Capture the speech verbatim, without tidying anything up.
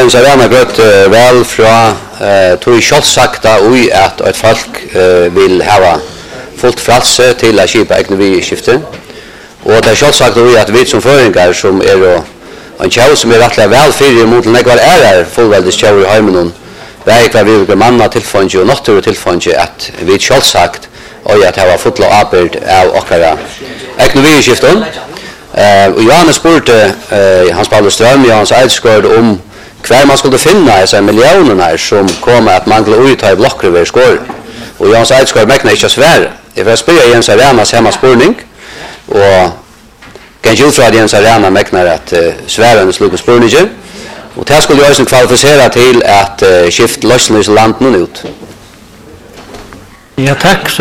Jens Arena gått uh, väl från uh, tog självsagta oj att ett folk uh, vill ha fullt frälse till att skipa egna vi-skiften. Och det är självsagt oj att vi som föringar som är då en tjau som är rättliga väl fyrir mot när kvar är här fullväldigt tjau i heimen. Väg kvar vi vill manna tillfånge och natur tillfånge att vi självsagt oj att ha fullt avbyrd av åkara egna vi-skiften. Uh, och Johannes spurte uh, Hans Paulus Ström, Johannes Eidskård om hver man skulle finna dessa miljonerna som kommer att mangla ut i blokker ved skår. Og Johannes Eidskård mekna ikke svære. Jeg får spørre Jens Arenas hemma spurning, og kan ikke utfra at Jens Arena meknar at uh, sværen slukke spurninger. Og det skulle jo også kvalifisere til at uh, skift løsnes landen ut. Ja, takk.